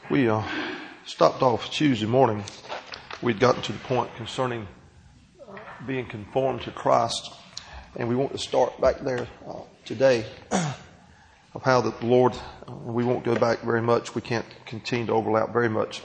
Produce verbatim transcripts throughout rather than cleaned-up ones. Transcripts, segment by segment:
We uh, stopped off Tuesday morning. We'd gotten to the point concerning uh, being conformed to Christ, and we want to start back there uh, today of how the Lord, uh, we won't go back very much. We can't continue to overlap very much.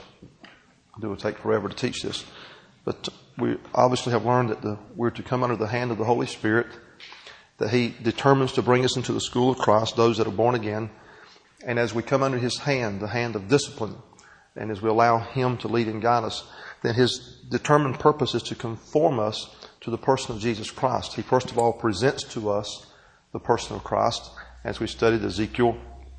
It will take forever to teach this. But we obviously have learned that the, we're to come under the hand of the Holy Spirit, that He determines to bring us into the school of Christ, those that are born again. And as we come under His hand, the hand of discipline, and as we allow Him to lead and guide us, then His determined purpose is to conform us to the person of Jesus Christ. He first of all presents to us the person of Christ. As we studied Ezekiel,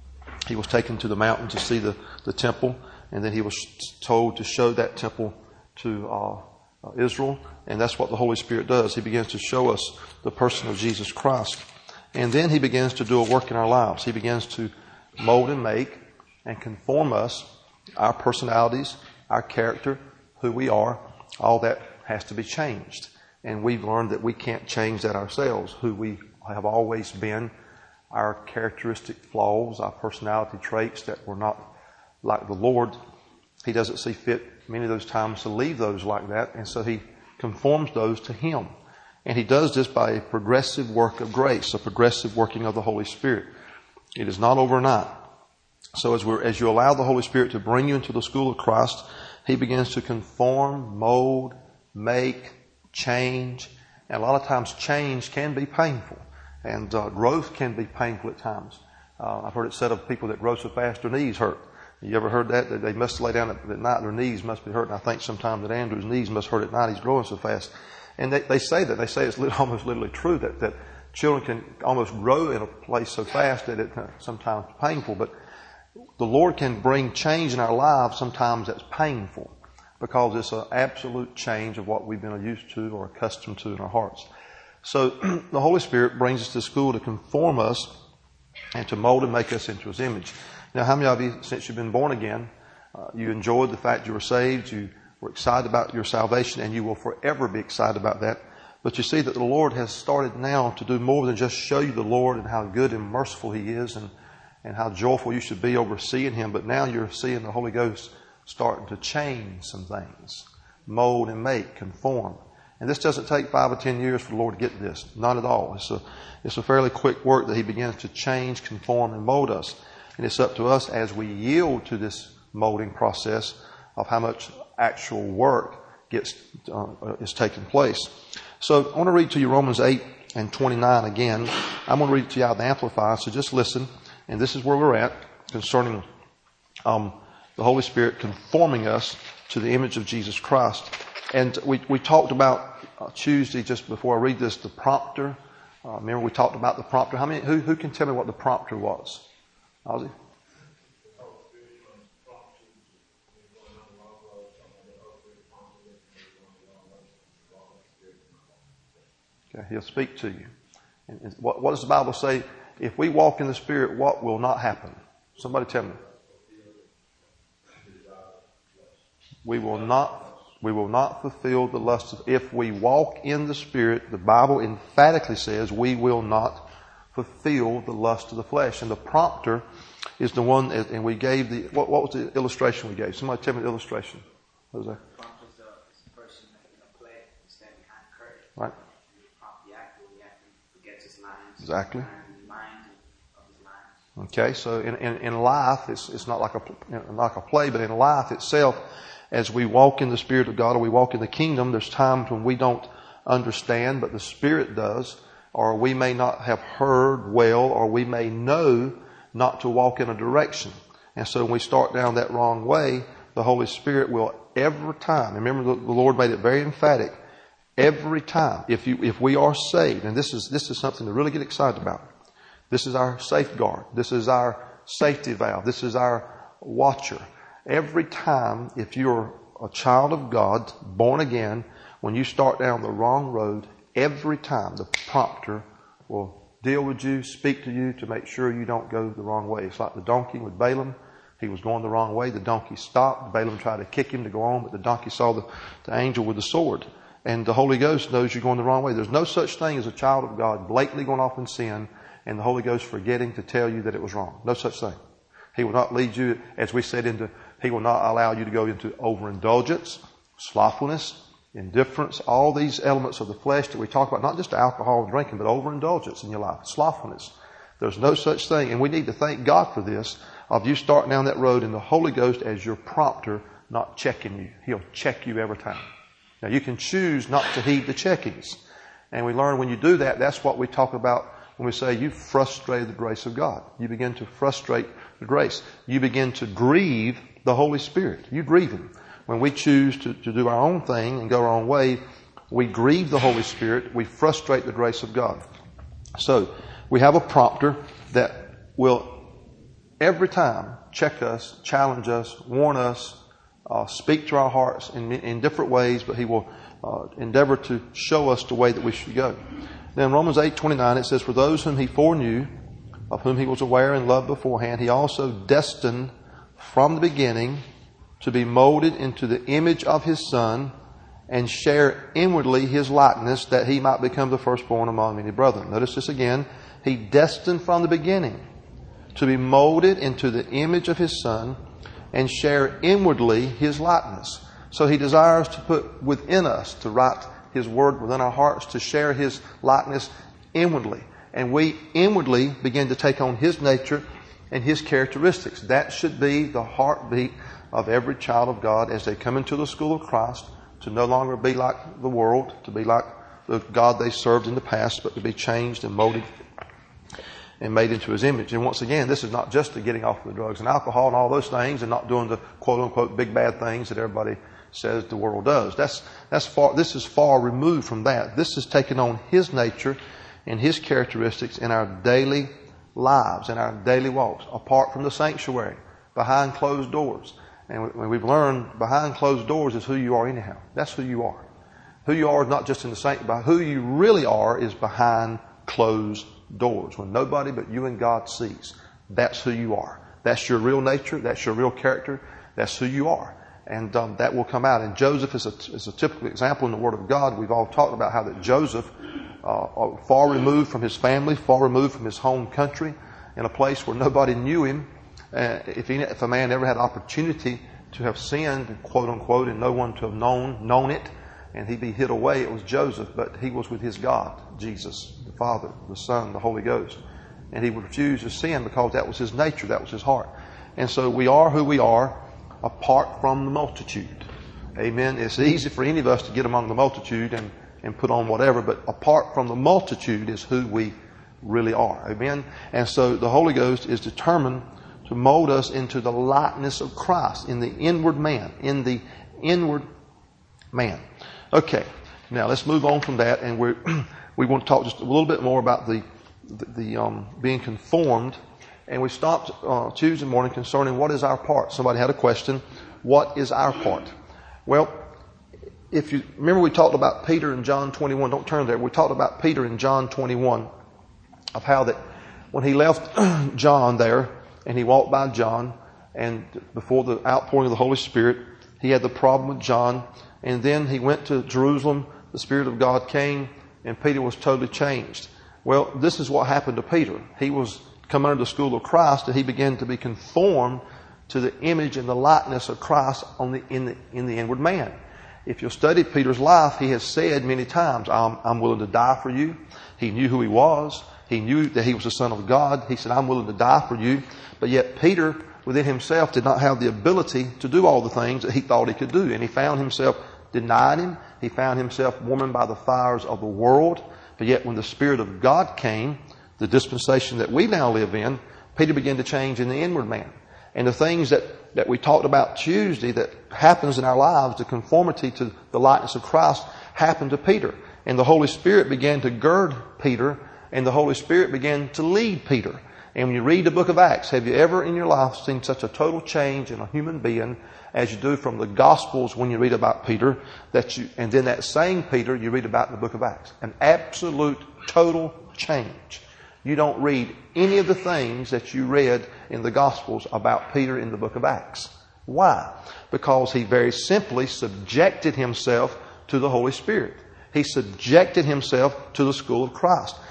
he was taken to the mountain to see the, the temple, and then he was told to show that temple to uh, uh, Israel. And that's what the Holy Spirit does. He begins to show us the person of Jesus Christ. And then He begins to do a work in our lives. He begins to mold and make and conform us, our personalities, our character, who we are. All that has to be changed. And we've learned that we can't change that ourselves, who we have always been, our characteristic flaws, our personality traits that were not like the Lord. He doesn't see fit many of those times to leave those like that, and so He conforms those to Him. And He does this by a progressive work of grace, a progressive working of the Holy Spirit. It is not overnight. So as we're, as you allow the Holy Spirit to bring you into the school of Christ, He begins to conform, mold, make, change. And a lot of times change can be painful. And uh, growth can be painful at times. Uh, I've heard it said of people that grow so fast their knees hurt. You ever heard that? That they must lay down at, at night, their knees must be hurting. I think sometimes that Andrew's knees must hurt at night. He's growing so fast. And they, they say that. They say it's almost literally true that, that children can almost grow in a place so fast that it's sometimes painful. But the Lord can bring change in our lives sometimes that's painful, because it's an absolute change of what we've been used to or accustomed to in our hearts. So the Holy Spirit brings us to school to conform us and to mold and make us into His image. Now, how many of you, since you've been born again, uh, you enjoyed the fact you were saved, you were excited about your salvation, and you will forever be excited about that? But you see that the Lord has started now to do more than just show you the Lord and how good and merciful He is, and, and how joyful you should be over seeing Him. But now you're seeing the Holy Ghost starting to change some things, mold and make, conform. And this doesn't take five or ten years for the Lord to get this. Not at all. It's a, it's a fairly quick work that He begins to change, conform, and mold us. And it's up to us as we yield to this molding process of how much actual work gets uh, is taking place. So I want to read to you Romans eight and twenty-nine again. I'm going to read it to you out of the Amplified, so just listen. And this is where we're at concerning um, the Holy Spirit conforming us to the image of Jesus Christ. And we, we talked about uh, Tuesday, just before I read this, the prompter. Uh, remember we talked about the prompter. How many? Who, who can tell me what the prompter was? Ozzy? Okay, He'll speak to you. And what, what does the Bible say? If we walk in the Spirit, what will not happen? Somebody tell me. We will not. We will not fulfill the lust of... If we walk in the Spirit, the Bible emphatically says we will not fulfill the lust of the flesh. And the prompter is the one, and we gave the... What, what was the illustration we gave? Somebody tell me the illustration. What was that? The prompter is a person making a play and standing behind the curtain. Right. You prompt the actor when the actor forgets his lines. Exactly. And reminds of his lines. Okay, so in, in, in life, it's, it's not like a, like a play, but in life itself, as we walk in the Spirit of God or we walk in the kingdom, there's times when we don't understand, but the Spirit does, or we may not have heard well, or we may know not to walk in a direction. And so when we start down that wrong way, the Holy Spirit will every time, remember the, the Lord made it very emphatic, every time, if you, if we are saved, and this is, this is something to really get excited about. This is our safeguard. This is our safety valve. This is our watcher. Every time, if you're a child of God, born again, when you start down the wrong road, every time the prompter will deal with you, speak to you to make sure you don't go the wrong way. It's like the donkey with Balaam. He was going the wrong way. The donkey stopped. Balaam tried to kick him to go on, but the donkey saw the, the angel with the sword. And the Holy Ghost knows you're going the wrong way. There's no such thing as a child of God blatantly going off in sin and the Holy Ghost forgetting to tell you that it was wrong. No such thing. He will not lead you, as we said, into He will not allow you to go into overindulgence, slothfulness, indifference, all these elements of the flesh that we talk about, not just alcohol and drinking, but overindulgence in your life, slothfulness. There's no such thing. And we need to thank God for this, of you starting down that road and the Holy Ghost as your prompter, not checking you. He'll check you every time. Now you can choose not to heed the checkings. And we learn when you do that, that's what we talk about when we say you frustrated the grace of God. You begin to frustrate the grace. You begin to grieve the Holy Spirit. You grieve Him. When we choose to, to do our own thing and go our own way, we grieve the Holy Spirit. We frustrate the grace of God. So we have a prompter that will every time check us, challenge us, warn us, uh, speak to our hearts in, in different ways, but He will uh, endeavor to show us the way that we should go. Then in Romans eight twenty-nine it says, for those whom He foreknew, of whom He was aware and loved beforehand, He also destined from the beginning to be molded into the image of His Son and share inwardly His likeness, that He might become the firstborn among many brethren. Notice this again. He destined from the beginning to be molded into the image of His Son and share inwardly His likeness. So He desires to put within us, to write His Word within our hearts, to share His likeness inwardly. And we inwardly begin to take on His nature and His characteristics. That should be the heartbeat of every child of God as they come into the school of Christ, to no longer be like the world, to be like the God they served in the past, but to be changed and molded and made into His image. And once again, this is not just the getting off of the drugs and alcohol and all those things, and not doing the quote-unquote big bad things that everybody says the world does. That's that's far. This is far removed from that. This is taking on His nature and His characteristics in our daily lives, in our daily walks, apart from the sanctuary, behind closed doors. And we've learned behind closed doors is who you are anyhow. That's who you are. Who you are is not just in the sanctuary. Who you really are is behind closed doors, when nobody but you and God sees. That's who you are. That's your real nature. That's your real character. That's who you are. And um, that will come out. And Joseph is a, is a typical example in the Word of God. We've all talked about how that Joseph, uh, far removed from his family, far removed from his home country, in a place where nobody knew him. Uh, if, he, if a man ever had opportunity to have sinned, quote unquote, and no one to have known known it, and he'd be hid away, it was Joseph. But he was with his God, Jesus, the Father, the Son, the Holy Ghost. And he would refuse to sin because that was his nature, that was his heart. And so we are who we are apart from the multitude. Amen. It's easy for any of us to get among the multitude and, and put on whatever, but apart from the multitude is who we really are. Amen. And so the Holy Ghost is determined to mold us into the likeness of Christ, in the inward man, in the inward man. Okay, now let's move on from that, and we we want to talk just a little bit more about the the, the um, being conformed. And we stopped uh, Tuesday morning concerning what is our part. Somebody had a question: what is our part? Well, if you remember, we talked about Peter in John twenty-one. Don't turn there. We talked about Peter in John twenty-one, of how that when he left John there, and he walked by John, and before the outpouring of the Holy Spirit, he had the problem with John. And then he went to Jerusalem. The Spirit of God came, and Peter was totally changed. Well, this is what happened to Peter. He was come under the school of Christ, and he began to be conformed to the image and the likeness of Christ on the in the in the inward man. If you'll study Peter's life, he has said many times, I'm, I'm willing to die for you. He knew who he was. He knew that he was the Son of God. He said, I'm willing to die for you. But yet Peter, within himself, did not have the ability to do all the things that he thought he could do. And he found himself denying him. He found himself warmed by the fires of the world. But yet when the Spirit of God came, the dispensation that we now live in, Peter began to change in the inward man. And the things that, that we talked about Tuesday that happens in our lives, the conformity to the likeness of Christ, happened to Peter. And the Holy Spirit began to gird Peter, and the Holy Spirit began to lead Peter. And when you read the book of Acts, have you ever in your life seen such a total change in a human being as you do from the Gospels when you read about Peter, that you, and then that same Peter you read about in the book of Acts? An absolute total change. You don't read any of the things that you read in the Gospels about Peter in the book of Acts. Why? Because he very simply subjected himself to the Holy Spirit. He subjected himself to the school of Christ.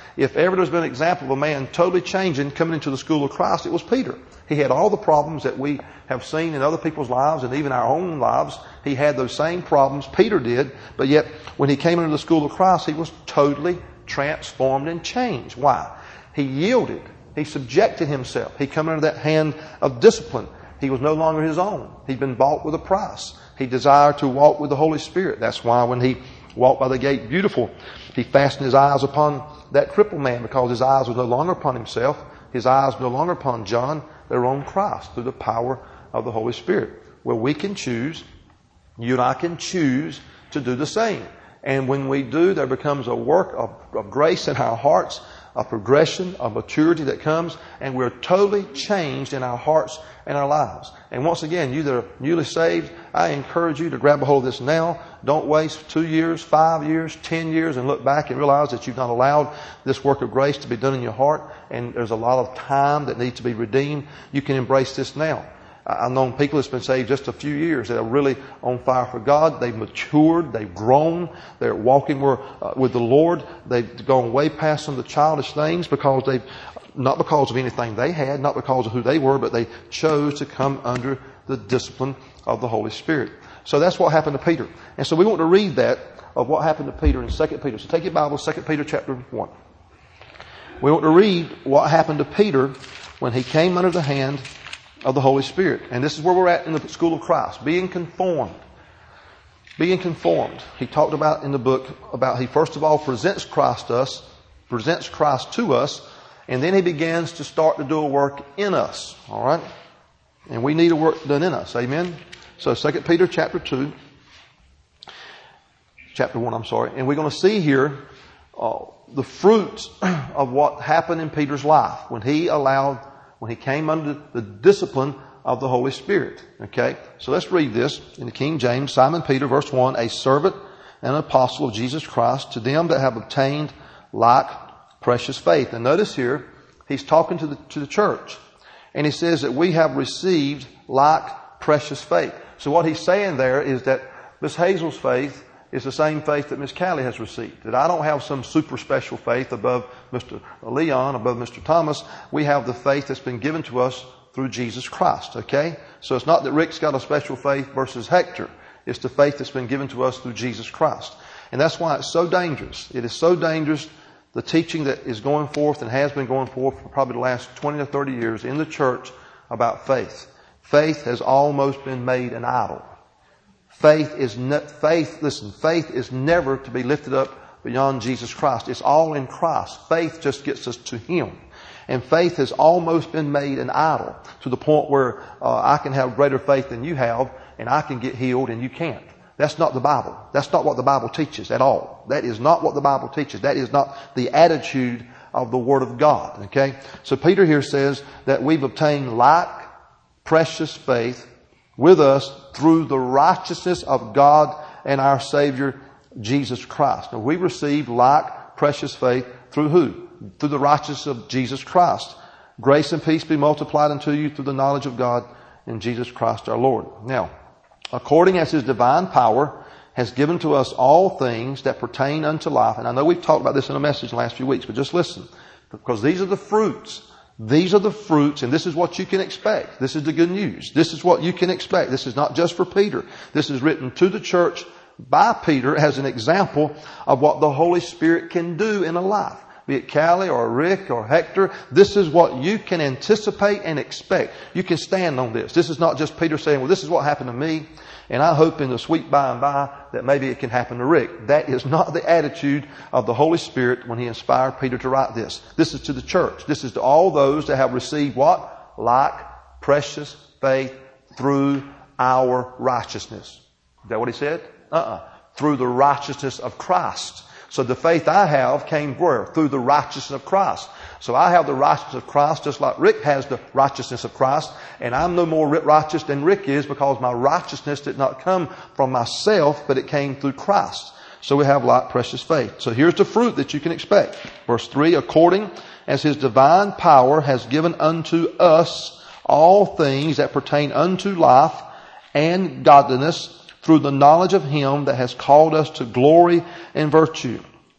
If ever there's been an example of a man totally changing, coming into the school of Christ, it was Peter. He had all the problems that we have seen in other people's lives and even our own lives. He had those same problems. Peter did. But yet, when he came into the school of Christ, he was totally transformed and changed. Why? He yielded. He subjected himself. He came under that hand of discipline. He was no longer his own. He'd been bought with a price. He desired to walk with the Holy Spirit. That's why when he walked by the gate beautiful, he fastened his eyes upon that crippled man, because his eyes were no longer upon himself. His eyes were no longer upon John. They were on Christ through the power of the Holy Spirit. Well, we can choose, you and I can choose to do the same. And when we do, there becomes a work of, of grace in our hearts, a progression of maturity that comes, and we're totally changed in our hearts and our lives. And once again, you that are newly saved, I encourage you to grab a hold of this now. Don't waste two years, five years, ten years and look back and realize that you've not allowed this work of grace to be done in your heart, and there's a lot of time that needs to be redeemed. You can embrace this now. I've known people that's been saved just a few years that are really on fire for God. They've matured. They've grown. They're walking with, uh, with the Lord. They've gone way past some of the childish things because they've, not because of anything they had, not because of who they were, but they chose to come under the discipline of the Holy Spirit. So that's what happened to Peter. And so we want to read that of what happened to Peter in Second Peter. So take your Bible, Second Peter chapter one. We want to read what happened to Peter when he came under the hand of the Holy Spirit. And this is where we're at in the school of Christ. Being conformed. Being conformed. He talked about in the book about he first of all presents Christ to us, presents Christ to us, and then he begins to start to do a work in us. All right? And we need a work done in us. Amen? So Second Peter chapter two, chapter one, I'm sorry. And we're going to see here uh, the fruits of what happened in Peter's life when he allowed when he came under the discipline of the Holy Spirit. Okay? So let's read this in the King James. Simon Peter, verse one, a servant and an apostle of Jesus Christ, to them that have obtained like precious faith. And notice here, he's talking to the, to the church. And he says that we have received like precious faith. So what he's saying there is that Miss Hazel's faith is the same faith that Miss Callie has received. That I don't have some super special faith above Mister Leon, above Mister Thomas. We have the faith that's been given to us through Jesus Christ. Okay? So it's not that Rick's got a special faith versus Hector. It's the faith that's been given to us through Jesus Christ. And that's why it's so dangerous. It is so dangerous, the teaching that is going forth and has been going forth for probably the last twenty to thirty years in the church about faith. Faith has almost been made an idol. Faith is ne- faith. Listen, faith is never to be lifted up beyond Jesus Christ. It's all in Christ. Faith just gets us to Him, and faith has almost been made an idol to the point where uh, I can have greater faith than you have, and I can get healed and you can't. That's not the Bible. That's not what the Bible teaches at all. That is not what the Bible teaches. That is not the attitude of the Word of God. Okay, so Peter here says that we've obtained like precious faith with us through the righteousness of God and our Savior, Jesus Christ. Now we receive like precious faith through who? Through the righteousness of Jesus Christ. Grace and peace be multiplied unto you through the knowledge of God and Jesus Christ our Lord. Now, according as His divine power has given to us all things that pertain unto life. And I know we've talked about this in a message in the last few weeks, but just listen. Because these are the fruits. These are the fruits, and this is what you can expect. This is the good news. This is what you can expect. This is not just for Peter. This is written to the church by Peter as an example of what the Holy Spirit can do in a life. Be it Callie or Rick or Hector, this is what you can anticipate and expect. You can stand on this. This is not just Peter saying, well, this is what happened to me, and I hope in the sweet by and by that maybe it can happen to Rick. That is not the attitude of the Holy Spirit when He inspired Peter to write this. This is to the church. This is to all those that have received what? Like precious faith through our righteousness. Is that what he said? Uh-uh. Through the righteousness of Christ. So the faith I have came where? Through the righteousness of Christ. So I have the righteousness of Christ just like Rick has the righteousness of Christ. And I'm no more righteous than Rick is because my righteousness did not come from myself, but it came through Christ. So we have like precious faith. So here's the fruit that you can expect. Verse three, according as His divine power has given unto us all things that pertain unto life and godliness, through the knowledge of Him that has called us to glory and virtue.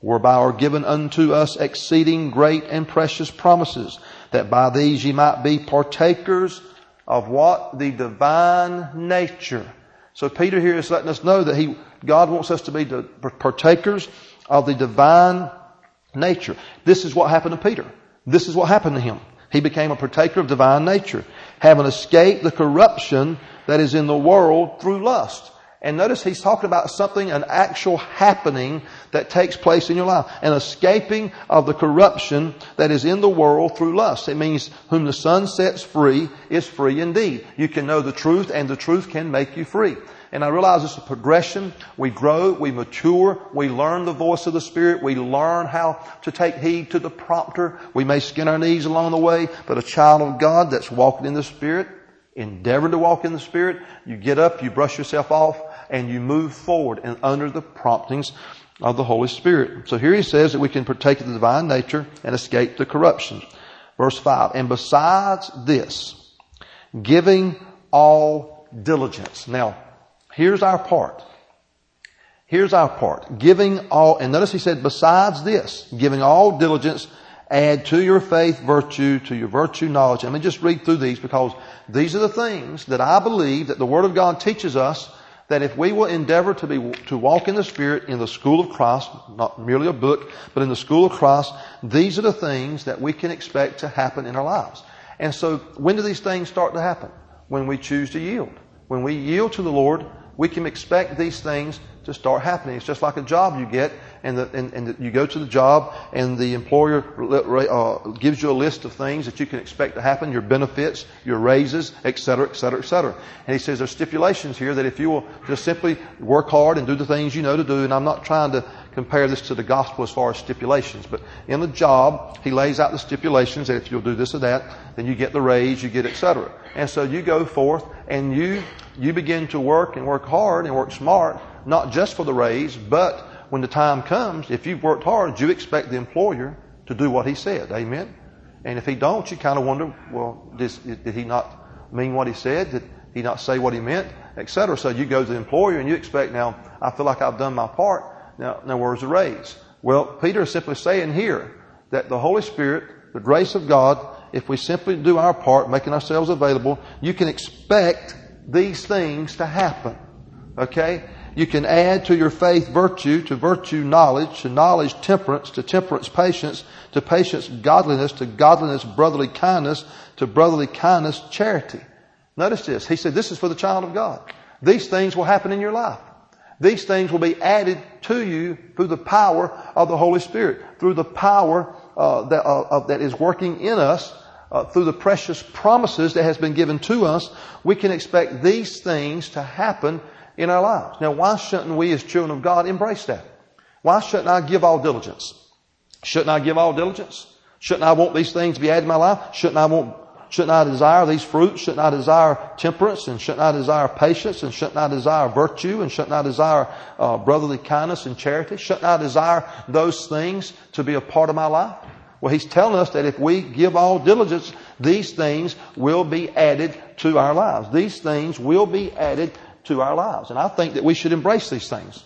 whereby are given unto us exceeding great and precious promises, that by these ye might be partakers of what? The divine nature. So Peter here is letting us know that he, God wants us to be the partakers of the divine nature. This is what happened to Peter. This is what happened to him. He became a partaker of divine nature, having escaped the corruption that is in the world through lust. And notice he's talking about something, an actual happening that takes place in your life. An escaping of the corruption that is in the world through lust. It means whom the Son sets free is free indeed. You can know the truth and the truth can make you free. And I realize it's a progression. We grow, we mature, we learn the voice of the Spirit, we learn how to take heed to the prompter. We may skin our knees along the way, but a child of God that's walking in the Spirit, endeavoring to walk in the Spirit, you get up, you brush yourself off, and you move forward and under the promptings of the Holy Spirit. So here he says that we can partake of the divine nature and escape the corruption. Verse five, and besides this, giving all diligence. Now, here's our part. Here's our part. Giving all, and notice he said, besides this, giving all diligence, add to your faith virtue, to your virtue knowledge. Let me just read through these because these are the things that I believe that the Word of God teaches us, that if we will endeavor to be, to walk in the Spirit in the school of Christ, not merely a book, but in the school of Christ, these are the things that we can expect to happen in our lives. And so when do these things start to happen? When we choose to yield. When we yield to the Lord, we can expect these things to start happening. It's just like a job you get, and, the, and, and you go to the job, and the employer uh, gives you a list of things that you can expect to happen, your benefits, your raises, et cetera, et cetera, et cetera. And he says there's stipulations here that if you will just simply work hard and do the things you know to do, and I'm not trying to compare this to the gospel as far as stipulations, but in the job, he lays out the stipulations that if you'll do this or that, then you get the raise, you get et cetera. And so you go forth and you you begin to work and work hard and work smart, not just for the raise, but when the time comes, if you've worked hard, you expect the employer to do what he said. Amen? And if he don't, you kind of wonder, well, did, did he not mean what he said? Did he not say what he meant? et cetera. So you go to the employer and you expect, now, I feel like I've done my part. Now, now where's the raise? Well, Peter is simply saying here that the Holy Spirit, the grace of God, if we simply do our part, making ourselves available, you can expect these things to happen. Okay? You can add to your faith virtue, to virtue knowledge, to knowledge temperance, to temperance patience, to patience godliness, to godliness brotherly kindness, to brotherly kindness charity. Notice this. He said this is for the child of God. These things will happen in your life. These things will be added to you through the power of the Holy Spirit, through the power uh, that, uh, that is working in us, uh, through the precious promises that has been given to us. We can expect these things to happen in our lives. Now, why shouldn't we as children of God embrace that? Why shouldn't I give all diligence? Shouldn't I give all diligence? Shouldn't I want these things to be added to my life? Shouldn't I want, shouldn't I desire these fruits? Shouldn't I desire temperance? And shouldn't I desire patience? And shouldn't I desire virtue? And shouldn't I desire uh, brotherly kindness and charity? Shouldn't I desire those things to be a part of my life? Well, he's telling us that if we give all diligence, these things will be added to our lives. These things will be added to our lives. And I think that we should embrace these things.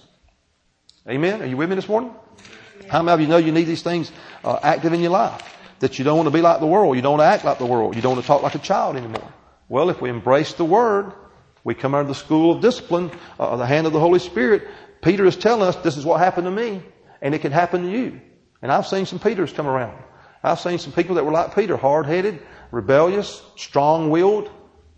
Amen? Are you with me this morning? How many of you know you need these things uh, active in your life? That you don't want to be like the world. You don't want to act like the world. You don't want to talk like a child anymore. Well, if we embrace the Word, we come out of the school of discipline, uh, the hand of the Holy Spirit. Peter is telling us this is what happened to me, and it can happen to you. And I've seen some Peters come around. I've seen some people that were like Peter, hard-headed, rebellious, strong-willed,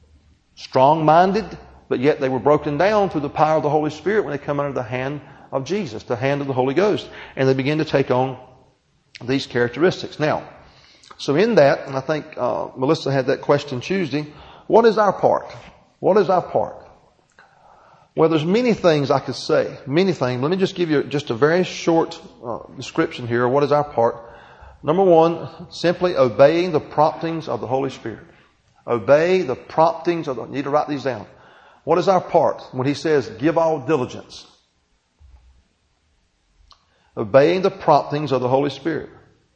strong-minded, but yet they were broken down through the power of the Holy Spirit when they come under the hand of Jesus, the hand of the Holy Ghost. And they begin to take on these characteristics. Now, so in that, and I think uh, Melissa had that question Tuesday, what is our part? What is our part? Well, there's many things I could say. Many things. Let me just give you just a very short uh, description here. What is our part? Number one, simply obeying the promptings of the Holy Spirit. Obey the promptings of the... You need to write these down. What is our part when he says, give all diligence? Obeying the promptings of the Holy Spirit.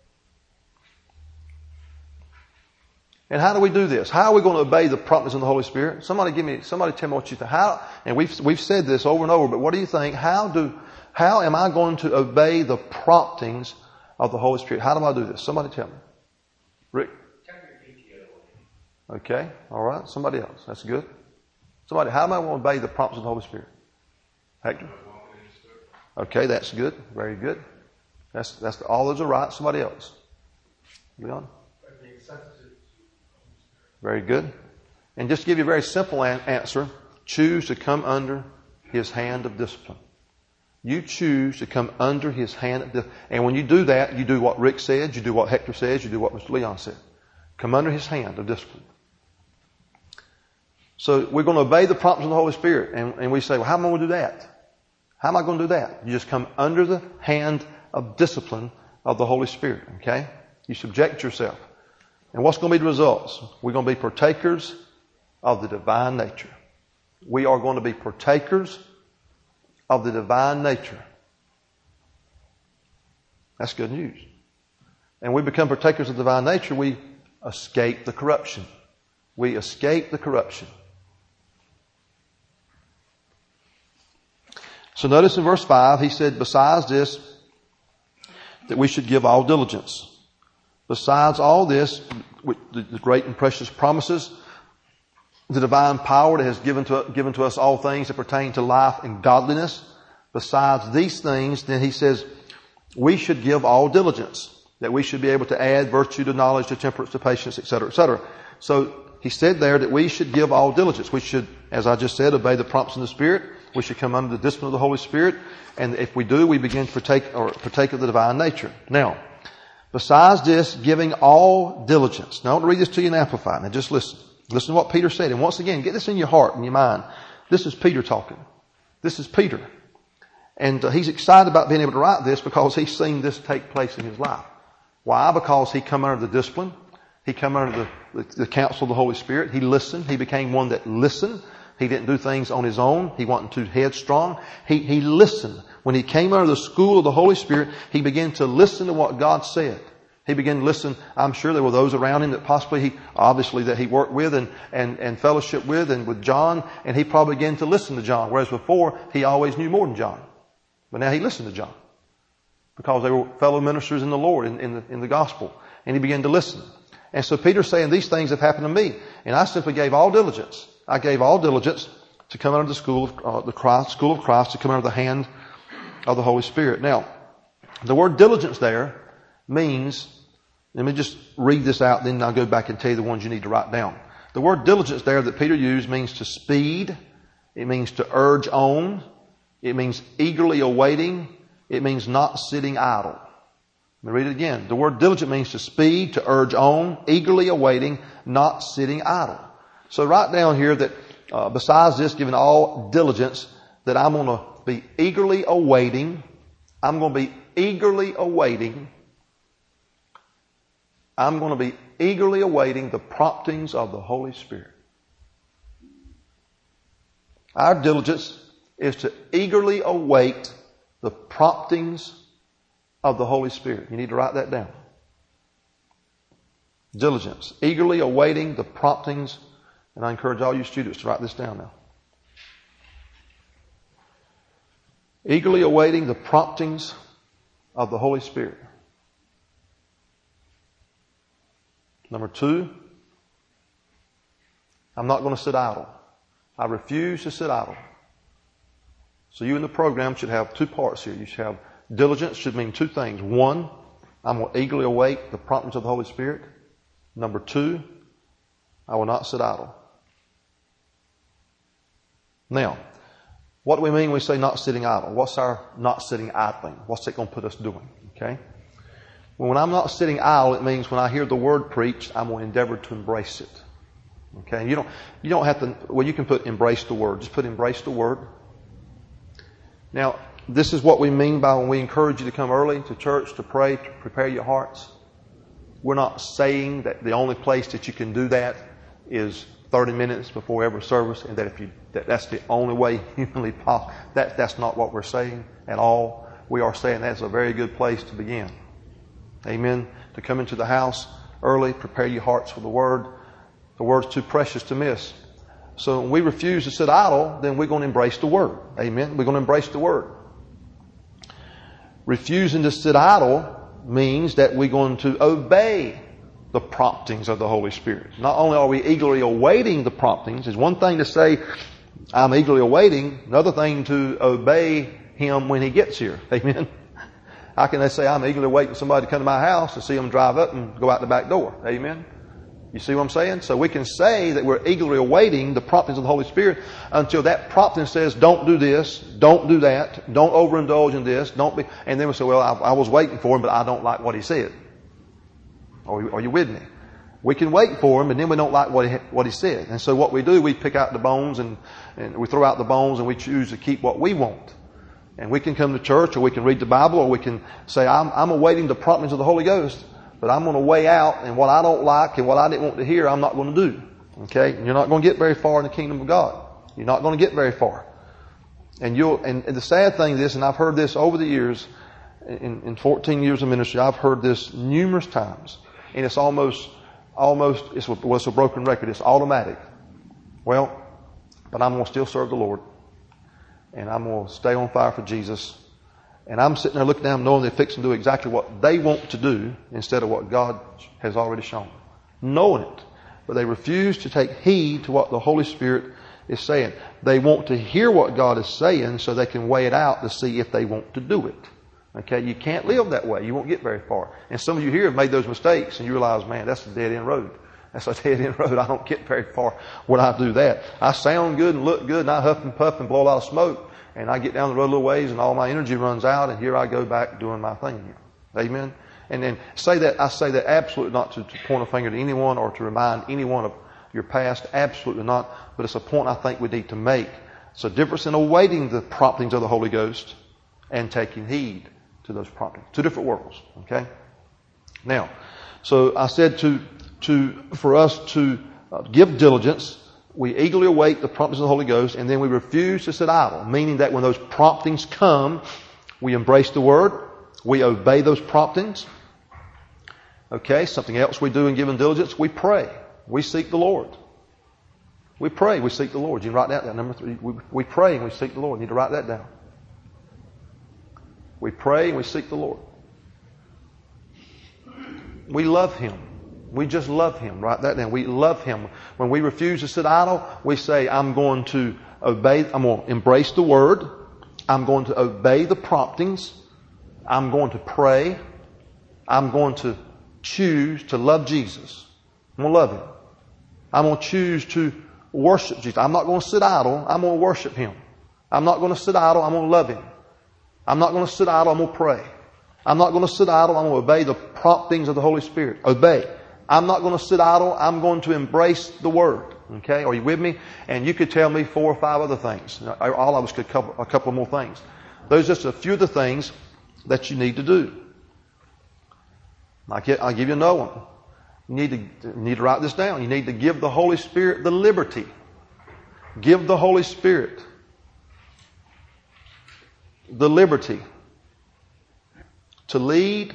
And how do we do this? How are we going to obey the promptings of the Holy Spirit? Somebody give me, somebody tell me what you think. How, and we've, we've said this over and over, but what do you think? How do, How am I going to obey the promptings of the Holy Spirit? How do I do this? Somebody tell me. Rick? Okay. All right. Somebody else. That's good. Somebody, how am I going to obey the promptings of the Holy Spirit? Hector? Okay, that's good. Very good. That's that's all those are right. Somebody else. Leon? Very good. And just to give you a very simple an- answer, choose to come under His hand of discipline. You choose to come under His hand of discipline. And when you do that, you do what Rick said, you do what Hector says, you do what Mister Leon said. Come under His hand of discipline. So we're going to obey the promptings of the Holy Spirit. And, and we say, well, how am I going to do that? How am I going to do that? You just come under the hand of discipline of the Holy Spirit. Okay? You subject yourself. And what's going to be the results? We're going to be partakers of the divine nature. We are going to be partakers of the divine nature. That's good news. And we become partakers of the divine nature, we escape the corruption. We escape the corruption. So notice in verse five, he said, besides this, that we should give all diligence. Besides all this, the great and precious promises, the divine power that has given to, given to us all things that pertain to life and godliness. Besides these things, then he says, we should give all diligence. That we should be able to add virtue to knowledge, to temperance, to patience, et cetera, et cetera. So he said there that we should give all diligence. We should, as I just said, obey the promptings of the Spirit. We should come under the discipline of the Holy Spirit. And if we do, we begin to partake, or partake of the divine nature. Now, besides this, giving all diligence. Now I want to read this to you in Amplified. Now just listen. Listen to what Peter said. And once again, get this in your heart and your mind. This is Peter talking. This is Peter. And uh, he's excited about being able to write this because he's seen this take place in his life. Why? Because he come under the discipline. He come under the, the, the counsel of the Holy Spirit. He listened. He became one that listened. He didn't do things on his own. He wasn't too headstrong. He, he listened. When he came under the school of the Holy Spirit, he began to listen to what God said. He began to listen. I'm sure there were those around him that possibly he, obviously that he worked with and, and, and fellowship with and with John. And he probably began to listen to John. Whereas before, he always knew more than John. But now he listened to John. Because they were fellow ministers in the Lord, in, in, the, in the gospel. And he began to listen. And so Peter's saying, these things have happened to me. And I simply gave all diligence. I gave all diligence to come under the school of uh, the Christ, school of Christ, to come under the hand of the Holy Spirit. Now, the word diligence there means, let me just read this out, then I'll go back and tell you the ones you need to write down. The word diligence there that Peter used means to speed. It means to urge on. It means eagerly awaiting. It means not sitting idle. Let me read it again. The word diligent means to speed, to urge on, eagerly awaiting, not sitting idle. So write down here that uh, besides this, giving all diligence, that I'm going to be eagerly awaiting. I'm going to be eagerly awaiting. I'm going to be eagerly awaiting the promptings of the Holy Spirit. Our diligence is to eagerly await the promptings of the Holy Spirit. You need to write that down. Diligence. Eagerly awaiting the promptings. And I encourage all you students to write this down now. Eagerly awaiting the promptings of the Holy Spirit. Number two, I'm not going to sit idle. I refuse to sit idle. So you in the program should have two parts here. You should have diligence should mean two things. One, I'm going to eagerly await the promptings of the Holy Spirit. Number two, I will not sit idle. Now, what do we mean when we say not sitting idle? What's our not sitting idling? What's it going to put us doing? Okay? Well, when I'm not sitting idle, it means when I hear the word preached, I'm going to endeavor to embrace it. Okay? You don't, you don't have to, well, you can put embrace the word. Just put embrace the word. Now, this is what we mean by when we encourage you to come early to church, to pray, to prepare your hearts. We're not saying that the only place that you can do that is thirty minutes before every service, and that if you that that's the only way humanly possible. That that's not what we're saying at all. We are saying that's a very good place to begin. Amen. To come into the house early, prepare your hearts for the Word. The Word's too precious to miss. So when we refuse to sit idle, then we're going to embrace the Word. Amen. We're going to embrace the Word. refusing to sit idle means that we're going to obey the promptings of the Holy Spirit. Not only are we eagerly awaiting the promptings, it's one thing to say, I'm eagerly awaiting, another thing to obey Him when He gets here. Amen. How can they say, I'm eagerly waiting for somebody to come to my house to see them drive up and go out the back door? Amen. You see what I'm saying? So we can say that we're eagerly awaiting the promptings of the Holy Spirit until that prompting says, don't do this, don't do that, don't overindulge in this, don't be, and then we say, well, I, I was waiting for Him, but I don't like what He said. Are you, are you with me? We can wait for Him, and then we don't like what He, what He said. And so what we do, we pick out the bones and, and we throw out the bones and we choose to keep what we want. And we can come to church, or we can read the Bible, or we can say, I'm, I'm awaiting the promptings of the Holy Ghost, but I'm going to weigh out, and what I don't like and what I didn't want to hear, I'm not going to do. Okay? And you're not going to get very far in the kingdom of God. You're not going to get very far. And you'll, and, and the sad thing is, and I've heard this over the years, in, in fourteen years of ministry, I've heard this numerous times, and it's almost, almost, it's, well, it's a broken record. It's automatic. Well, but I'm going to still serve the Lord. And I'm going to stay on fire for Jesus. And I'm sitting there looking down knowing they're fixing to do exactly what they want to do instead of what God has already shown. Knowing it. But they refuse to take heed to what the Holy Spirit is saying. They want to hear what God is saying so they can weigh it out to see if they want to do it. Okay, you can't live that way. You won't get very far. And some of you here have made those mistakes and you realize, man, that's a dead end road. That's a dead end road. I don't get very far when I do that. I sound good and look good and I huff and puff and blow a lot of smoke. And I get down the road a little ways and all my energy runs out and here I go back doing my thing here. Amen. And then say that, I say that absolutely not to, to point a finger to anyone or to remind anyone of your past. Absolutely not. But it's a point I think we need to make. It's a difference in awaiting the promptings of the Holy Ghost and taking heed to those promptings. Two different worlds. Okay. Now, so I said to, to, for us to uh, give diligence, we eagerly await the promptings of the Holy Ghost, and then we refuse to sit idle, meaning that when those promptings come, we embrace the Word, we obey those promptings. Okay, something else we do in giving diligence, we pray. We seek the Lord. We pray, we seek the Lord. You can write that down. Number three, we, we pray and we seek the Lord. You need to write that down. We pray and we seek the Lord. We love Him. We just love Him. Write that down. We love Him. When we refuse to sit idle, we say, I'm going to obey, I'm going to embrace the Word. I'm going to obey the promptings. I'm going to pray. I'm going to choose to love Jesus. I'm going to love Him. I'm going to choose to worship Jesus. I'm not going to sit idle. I'm going to worship Him. I'm not going to sit idle. I'm going to love Him. I'm not going to sit idle. I'm going to pray. I'm not going to sit idle. I'm going to obey the promptings of the Holy Spirit. Obey. I'm not going to sit idle. I'm going to embrace the Word. Okay? Are you with me? And you could tell me four or five other things. All of us could cover a couple more things. Those are just a few of the things that you need to do. I'll give you another one. You need to, you need to write this down. You need to give the Holy Spirit the liberty. Give the Holy Spirit the liberty to lead.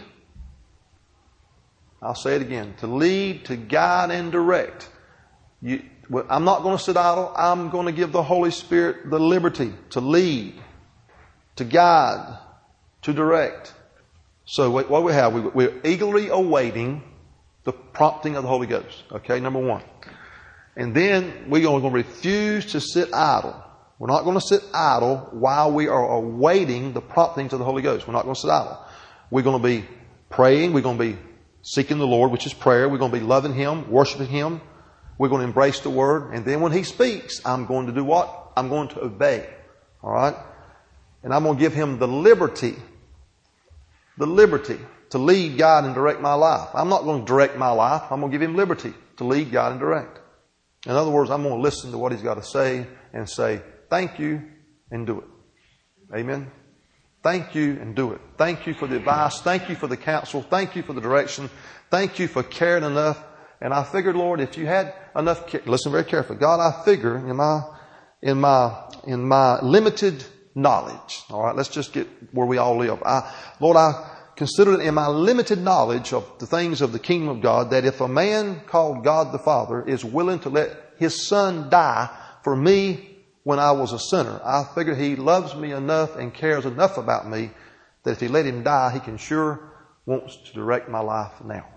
I'll say it again. To lead, to guide, and direct. You, I'm not going to sit idle. I'm going to give the Holy Spirit the liberty to lead, to guide, to direct. So what do we have? We're eagerly awaiting the prompting of the Holy Ghost. Okay, number one. And then we're going to refuse to sit idle. We're not going to sit idle while we are awaiting the promptings of the Holy Ghost. We're not going to sit idle. We're going to be praying. We're going to be seeking the Lord, which is prayer. We're going to be loving Him, worshiping Him. We're going to embrace the Word. And then when He speaks, I'm going to do what? I'm going to obey. All right? And I'm going to give Him the liberty, the liberty to lead, guide, and direct my life. I'm not going to direct my life. I'm going to give Him liberty to lead, guide, and direct. In other words, I'm going to listen to what He's got to say and say, thank you, and do it. Amen? Thank you, and do it. Thank you for the advice. Thank you for the counsel. Thank you for the direction. Thank you for caring enough. And I figured, Lord, if you had enough care, listen very carefully. God, I figure in my, in my, in my limited knowledge. All right, let's just get where we all live. I, Lord, I consider it in my limited knowledge of the things of the kingdom of God that if a man called God the Father is willing to let His Son die for me when I was a sinner, I figure He loves me enough and cares enough about me that if He let Him die, He can sure wants to direct my life now.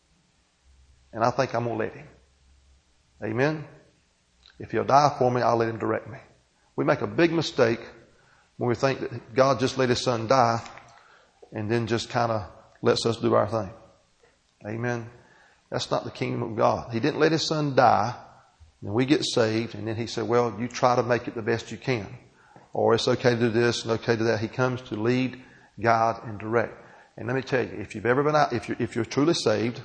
And I think I'm going to let Him. Amen? If He'll die for me, I'll let Him direct me. We make a big mistake when we think that God just let His Son die and then just kind of lets us do our thing. Amen? That's not the kingdom of God. He didn't let His Son die, and we get saved, and then He said, well, you try to make it the best you can. Or it's okay to do this and okay to that. He comes to lead, guide, and direct. And let me tell you, if you've ever been out, if you're, if you're truly saved,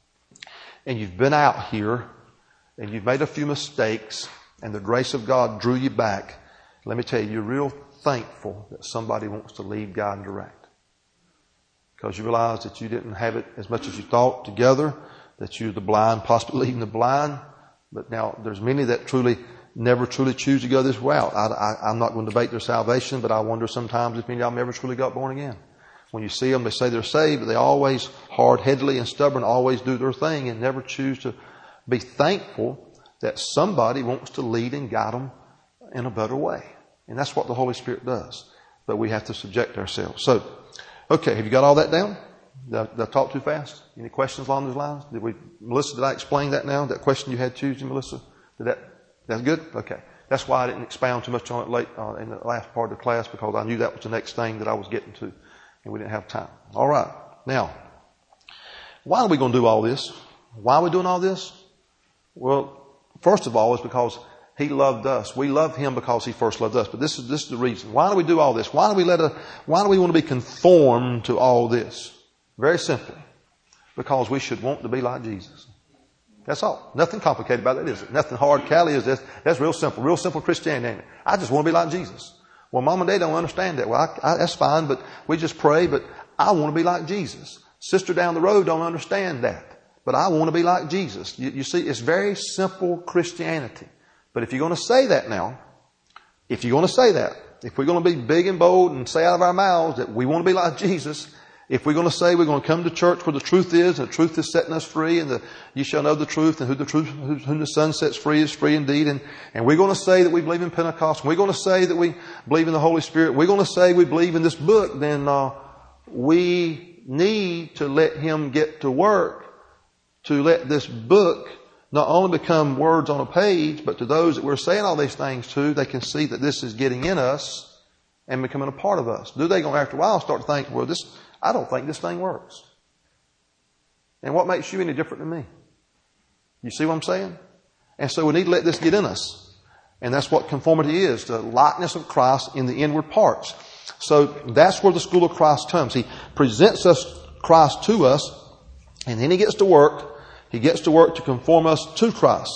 and you've been out here, and you've made a few mistakes, and the grace of God drew you back, let me tell you, you're real thankful that somebody wants to lead, guide, and direct. Because you realize that you didn't have it as much as you thought together, that you're the blind, possibly leading the blind. But now there's many that truly never truly choose to go this route. I, I, I'm not going to debate their salvation, but I wonder sometimes if many of them ever truly got born again. When you see them, they say they're saved, but they always hard-headedly and stubborn, always do their thing and never choose to be thankful that somebody wants to lead and guide them in a better way. And that's what the Holy Spirit does. But we have to subject ourselves. So, okay, have you got all that down? Did I, did I talk too fast? Any questions along those lines? Did we, Melissa, did I explain that now? That question you had Tuesday, Melissa? Did that, that's good? Okay. That's why I didn't expound too much on it late uh, in the last part of the class, because I knew that was the next thing that I was getting to. And we didn't have time. All right. Now, why are we going to do all this? Why are we doing all this? Well, first of all, it's because He loved us. We love Him because He first loved us. But this is, this is the reason. Why do we do all this? Why do we let a, why do we want to be conformed to all this? Very simply. Because we should want to be like Jesus. That's all. Nothing complicated about it, is it? Nothing hard, Callie, is this. That's real simple. Real simple Christianity, ain't it? I just want to be like Jesus. Well, Mom and Dad don't understand that. Well, I, I, that's fine, but we just pray, but I want to be like Jesus. Sister down the road don't understand that. But I want to be like Jesus. You, you see, it's very simple Christianity. But if you're going to say that now, if you're going to say that, if we're going to be big and bold and say out of our mouths that we want to be like Jesus, if we're going to say we're going to come to church where the truth is, and the truth is setting us free, and the, you shall know the truth, and who the truth, whom the Son sets free is free indeed, and, and we're going to say that we believe in Pentecost, and we're going to say that we believe in the Holy Spirit, we're going to say we believe in this book, then uh, we need to let Him get to work to let this book not only become words on a page, but to those that we're saying all these things to, they can see that this is getting in us and becoming a part of us. Do they going to, after a while, start to think, well, this, I don't think this thing works. And what makes you any different than me? You see what I'm saying? And so we need to let this get in us. And that's what conformity is, the likeness of Christ in the inward parts. So that's where the school of Christ comes. He presents us Christ to us, and then He gets to work. He gets to work to conform us to Christ.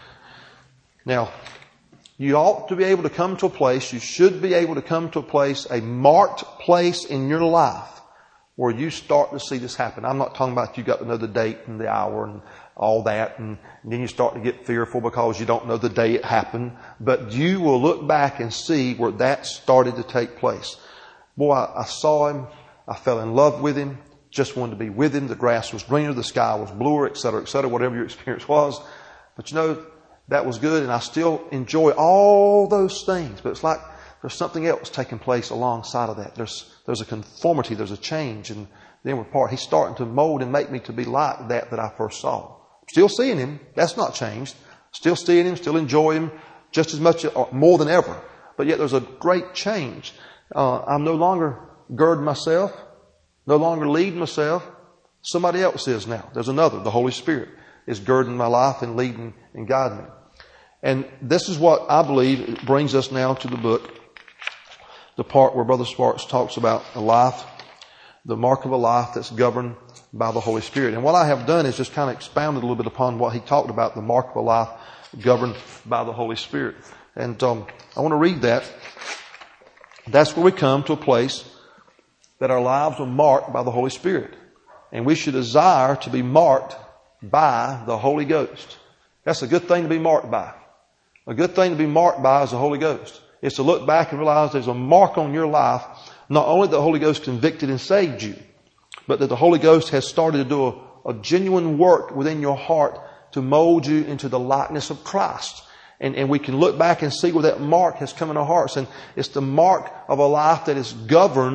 Now, you ought to be able to come to a place, you should be able to come to a place, a marked place in your life where you start to see this happen. I'm not talking about you got to know the date and the hour and all that, and then you start to get fearful because you don't know the day it happened. But you will look back and see where that started to take place. Boy, I, I saw Him. I fell in love with Him. Just wanted to be with Him. The grass was greener, the sky was bluer, et cetera, et cetera, whatever your experience was. But you know, that was good, and I still enjoy all those things. But it's like there's something else taking place alongside of that. There's there's a conformity, there's a change in the inward part. He's starting to mold and make me to be like that that I first saw. Still seeing Him. That's not changed. Still seeing Him, still enjoy Him just as much or more than ever. But yet there's a great change. Uh, I'm no longer girding myself. No longer lead myself. Somebody else is now. There's another. The Holy Spirit is girding my life and leading and guiding me. And this is what I believe brings us now to the book. The part where Brother Sparks talks about a life, the mark of a life that's governed by the Holy Spirit. And what I have done is just kind of expounded a little bit upon what he talked about, the mark of a life governed by the Holy Spirit. And um, I want to read that. That's where we come to a place that our lives are marked by the Holy Spirit. And we should desire to be marked by the Holy Ghost. That's a good thing to be marked by. A good thing to be marked by is the Holy Ghost. It's to look back and realize there's a mark on your life. Not only that the Holy Ghost convicted and saved you, but that the Holy Ghost has started to do a, a genuine work within your heart to mold you into the likeness of Christ. And, and we can look back and see where that mark has come in our hearts. And it's the mark of a life that is governed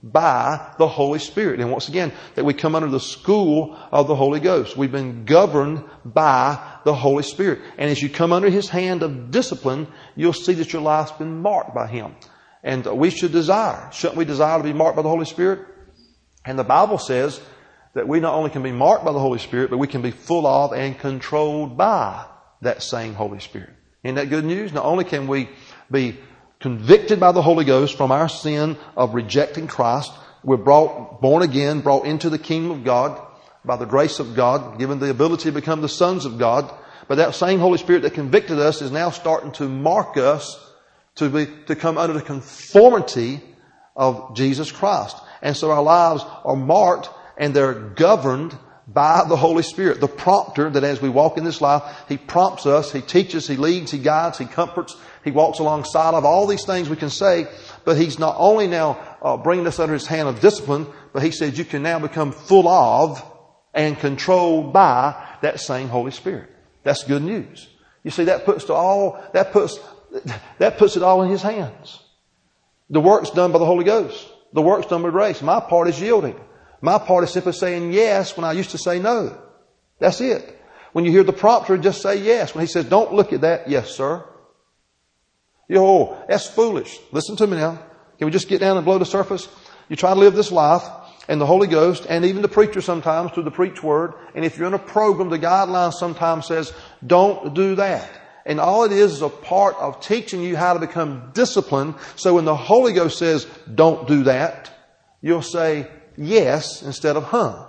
by the Holy Spirit. And once again, that we come under the school of the Holy Ghost. We've been governed by the Holy Spirit. And as you come under His hand of discipline, you'll see that your life's been marked by Him. And we should desire, shouldn't we desire to be marked by the Holy Spirit? And the Bible says that we not only can be marked by the Holy Spirit, but we can be full of and controlled by that same Holy Spirit. Isn't that good news? Not only can we be convicted by the Holy Ghost from our sin of rejecting Christ, we're brought, born again, brought into the kingdom of God by the grace of God, given the ability to become the sons of God. But that same Holy Spirit that convicted us is now starting to mark us to be, to come under the conformity of Jesus Christ. And so our lives are marked and they're governed by the Holy Spirit, the prompter that as we walk in this life, He prompts us, He teaches, He leads, He guides, He comforts, He walks alongside of all these things we can say. But He's not only now uh, bringing us under His hand of discipline, but He says you can now become full of and controlled by that same Holy Spirit. That's good news. You see, that puts to all that puts that puts it all in His hands. The work's done by the Holy Ghost. The work's done by grace. My part is yielding. My part is simply saying yes when I used to say no. That's it. When you hear the prompter, just say yes. When He says, don't look at that, yes, sir. You know, oh, that's foolish. Listen to me now. Can we just get down and blow the surface? You try to live this life, and the Holy Ghost, and even the preacher sometimes through the preach word, and if you're in a program, the guideline sometimes says, don't do that. And all it is is a part of teaching you how to become disciplined. So when the Holy Ghost says, don't do that, you'll say, yes, instead of huh.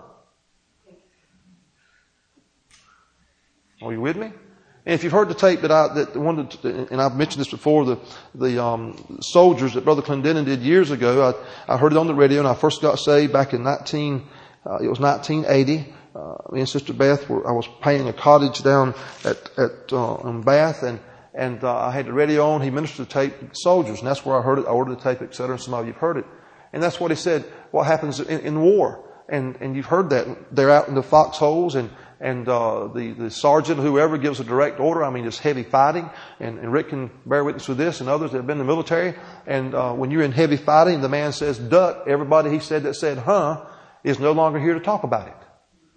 Are you with me? And if you've heard the tape that I, that one of the, and I've mentioned this before, the, the, um, soldiers that Brother Clendenin did years ago, I, I heard it on the radio and I first got saved back in nineteen, uh, it was nineteen eighty. Uh, me and Sister Beth were, I was paying a cottage down at, at, uh, in Bath and, and, uh, I had the radio on. He ministered the tape to soldiers and that's where I heard it. I ordered the tape, et cetera. And some of you have heard it. And that's what he said, what happens in, in war. And, and you've heard that. They're out in the foxholes and, and, uh, the, the sergeant, whoever gives a direct order. I mean, it's heavy fighting. And, and Rick can bear witness with this and others that have been in the military. And, uh, when you're in heavy fighting, the man says, duck. Everybody he said that said, huh, is no longer here to talk about it.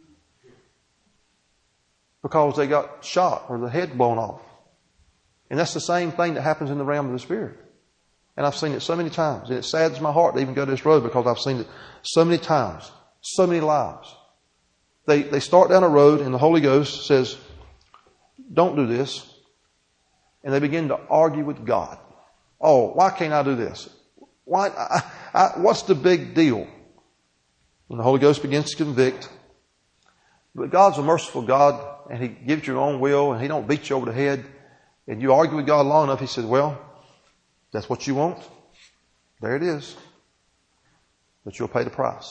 Because they got shot or the head blown off. And that's the same thing that happens in the realm of the Spirit. And I've seen it so many times. And it saddens my heart to even go to this road because I've seen it so many times. So many lives. They, they start down a road and the Holy Ghost says, don't do this. And they begin to argue with God. Oh, why can't I do this? Why? I, I, what's the big deal? And the Holy Ghost begins to convict. But God's a merciful God and He gives you your own will and He don't beat you over the head. And you argue with God long enough, He says, well, that's what you want. There it is. But you'll pay the price.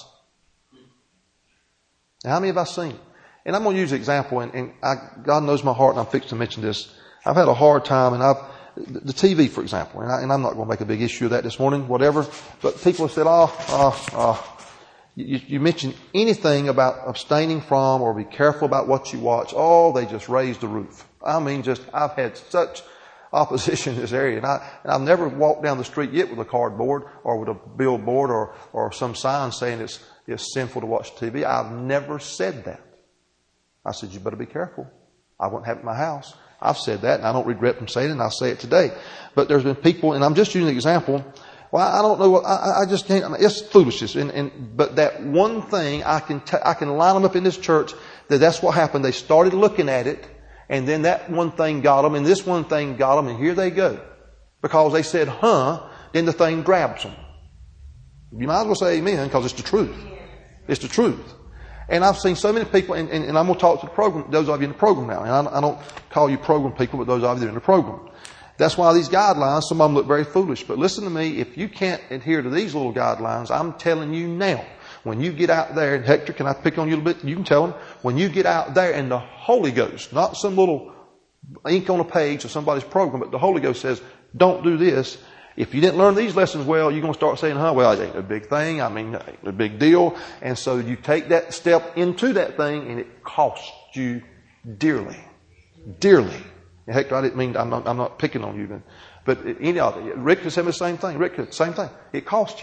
Now, how many have I seen? And I'm going to use an example, and, and I, God knows my heart, and I'm fixing to mention this. I've had a hard time, and I've, the T V, for example, and, I, and I'm not going to make a big issue of that this morning, whatever, but people have said, oh, uh, uh, you, you mention anything about abstaining from or be careful about what you watch. Oh, they just raise the roof. I mean, just, I've had such opposition in this area. And, I, and I've never walked down the street yet with a cardboard or with a billboard or, or some sign saying it's, it's sinful to watch T V. I've never said that. I said, you better be careful. I wouldn't have it in my house. I've said that and I don't regret from saying it and I'll say it today. But there's been people, and I'm just using an example. Well, I don't know what, I, I just can't, I mean, it's foolishness. And, and, but that one thing I can, t- I can line them up in this church that that's what happened. They started looking at it. And then that one thing got them, and this one thing got them, and here they go. Because they said, huh, then the thing grabs them. You might as well say amen, because it's the truth. It's the truth. And I've seen so many people, and, and, and I'm going to talk to the program, those of you in the program now. And I, I don't call you program people, but those of you that are in the program. That's why these guidelines, some of them look very foolish. But listen to me, if you can't adhere to these little guidelines, I'm telling you now, when you get out there, and Hector, can I pick on you a little bit? You can tell them. When you get out there and the Holy Ghost, not some little ink on a page of somebody's program, but the Holy Ghost says, don't do this. If you didn't learn these lessons well, you're going to start saying, huh, well, it ain't a big thing. I mean, it ain't a big deal. And so you take that step into that thing and it costs you dearly. Dearly. And Hector, I didn't mean, I'm not, I'm not picking on you, but, but any of it. Rick could say the same thing. Rick could, same thing. It costs you.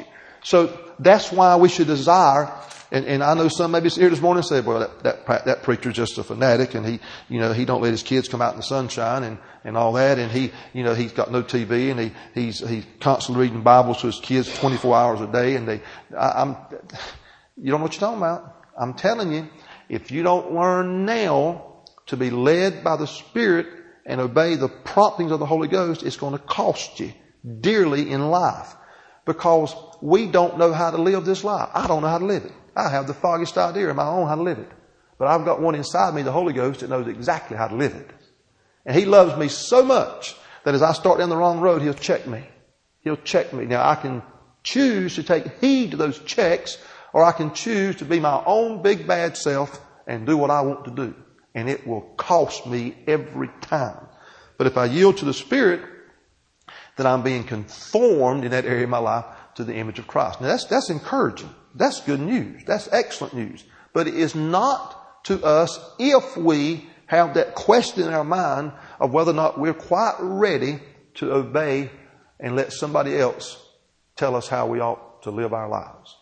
So that's why we should desire. And, and I know some maybe here this morning say, well, that, that, that preacher's just a fanatic and he, you know, he don't let his kids come out in the sunshine and, and all that. And he, you know, he's got no T V and he, he's, he's constantly reading Bibles to his kids twenty-four hours a day. And they, I, I'm, you don't know what you're talking about. I'm telling you, if you don't learn now to be led by the Spirit and obey the promptings of the Holy Ghost, it's going to cost you dearly in life because we don't know how to live this life. I don't know how to live it. I have the foggiest idea of my own how to live it. But I've got one inside me, the Holy Ghost, that knows exactly how to live it. And He loves me so much that as I start down the wrong road, He'll check me. He'll check me. Now I can choose to take heed to those checks, or I can choose to be my own big bad self and do what I want to do. And it will cost me every time. But if I yield to the Spirit, then I'm being conformed in that area of my life to the image of Christ. Now that's, that's encouraging. That's good news. That's excellent news. But it is not to us if we have that question in our mind of whether or not we're quite ready to obey and let somebody else tell us how we ought to live our lives.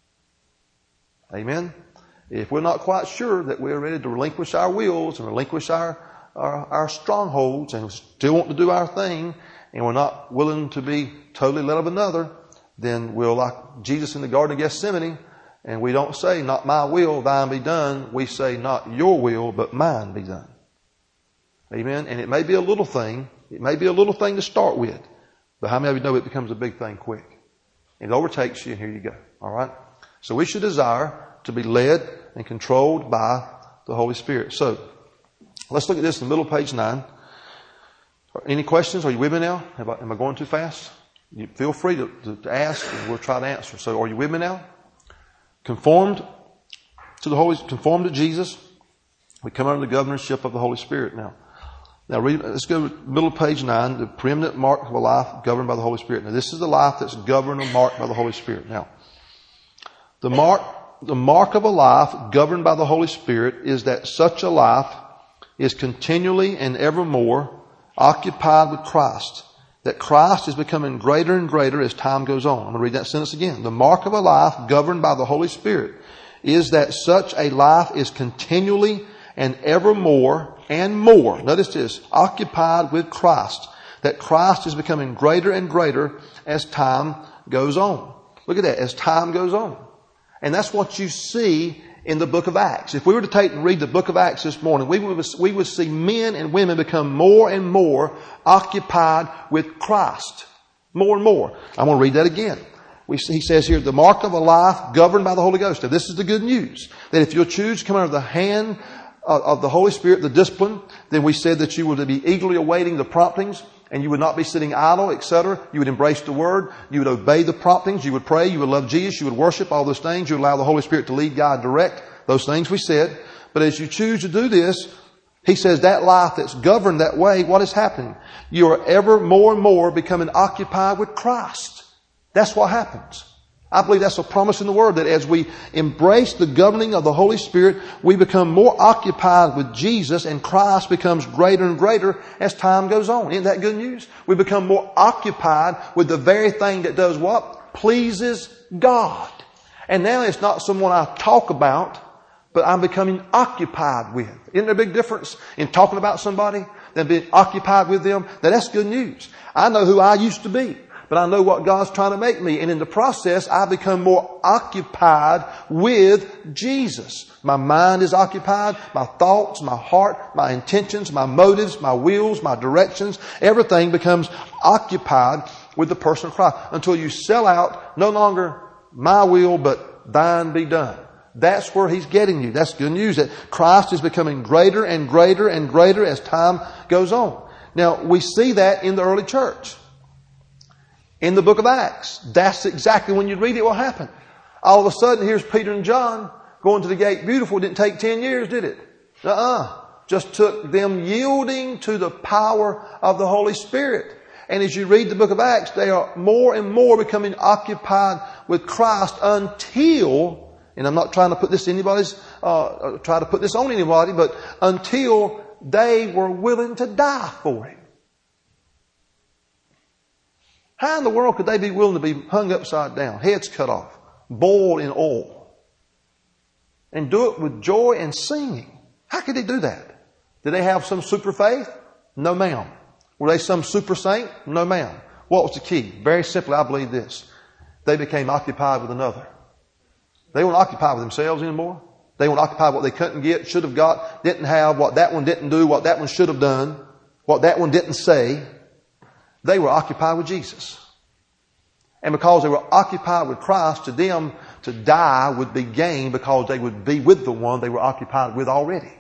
Amen? If we're not quite sure that we're ready to relinquish our wills and relinquish our, our, our strongholds and still want to do our thing, and we're not willing to be totally led of another, then we'll, like Jesus in the Garden of Gethsemane, and we don't say, not my will, thine be done. We say, not your will, but mine be done. Amen? And it may be a little thing. It may be a little thing to start with. But how many of you know it becomes a big thing quick? It overtakes you, and here you go. All right? So we should desire to be led and controlled by the Holy Spirit. So let's look at this in the middle of page nine. Any questions? Are you with me now? Am I, am I going too fast? You feel free to, to, to ask and we'll try to answer. So are you with me now? Conformed to the Holy, conformed to Jesus. We come under the governorship of the Holy Spirit now. Now read, let's go to the middle of page nine, the preeminent mark of a life governed by the Holy Spirit. Now this is the life that's governed and marked by the Holy Spirit. Now, the mark, the mark of a life governed by the Holy Spirit is that such a life is continually and evermore occupied with Christ. That Christ is becoming greater and greater as time goes on. I'm going to read that sentence again. The mark of a life governed by the Holy Spirit is that such a life is continually and evermore and more, notice this, occupied with Christ. That Christ is becoming greater and greater as time goes on. Look at that, as time goes on. And that's what you see in the book of Acts. If we were to take and read the book of Acts this morning, we would, we would see men and women become more and more occupied with Christ. More and more. I'm going to read that again. We see, he says here, the mark of a life governed by the Holy Ghost. Now this is the good news. That if you'll choose to come under the hand of, of the Holy Spirit, the discipline, then we said that you would be eagerly awaiting the promptings. And you would not be sitting idle, et cetera. You would embrace the Word. You would obey the promptings. You would pray. You would love Jesus. You would worship, all those things. You would allow the Holy Spirit to lead, guide, direct. Those things we said. But as you choose to do this, he says that life that's governed that way, what is happening? You are ever more and more becoming occupied with Christ. That's what happens. I believe that's a promise in the Word that as we embrace the governing of the Holy Spirit, we become more occupied with Jesus and Christ becomes greater and greater as time goes on. Isn't that good news? We become more occupied with the very thing that does what? Pleases God. And now it's not someone I talk about, but I'm becoming occupied with. Isn't there a big difference in talking about somebody than being occupied with them? Now that's good news. I know who I used to be. But I know what God's trying to make me. And in the process, I become more occupied with Jesus. My mind is occupied. My thoughts, my heart, my intentions, my motives, my wills, my directions. Everything becomes occupied with the person of Christ. Until you sell out, no longer my will, but thine be done. That's where He's getting you. That's good news. That Christ is becoming greater and greater and greater as time goes on. Now, we see that in the early church. In the book of Acts, that's exactly when you read it what happened. All of a sudden, here's Peter and John going to the gate beautiful. It didn't take ten years, did it? Uh-uh. Just took them yielding to the power of the Holy Spirit. And as you read the book of Acts, they are more and more becoming occupied with Christ until, and I'm not trying to put this in anybody's, uh, try to put this on anybody, but until they were willing to die for Him. How in the world could they be willing to be hung upside down, heads cut off, boiled in oil, and do it with joy and singing? How could they do that? Did they have some super faith? No, ma'am. Were they some super saint? No, ma'am. What was the key? Very simply, I believe this. They became occupied with another. They weren't occupied with themselves anymore. They weren't occupied with what they couldn't get, should have got, didn't have, what that one didn't do, what that one should have done, what that one didn't say. They were occupied with Jesus. And because they were occupied with Christ, to them, to die would be gain because they would be with the one they were occupied with already.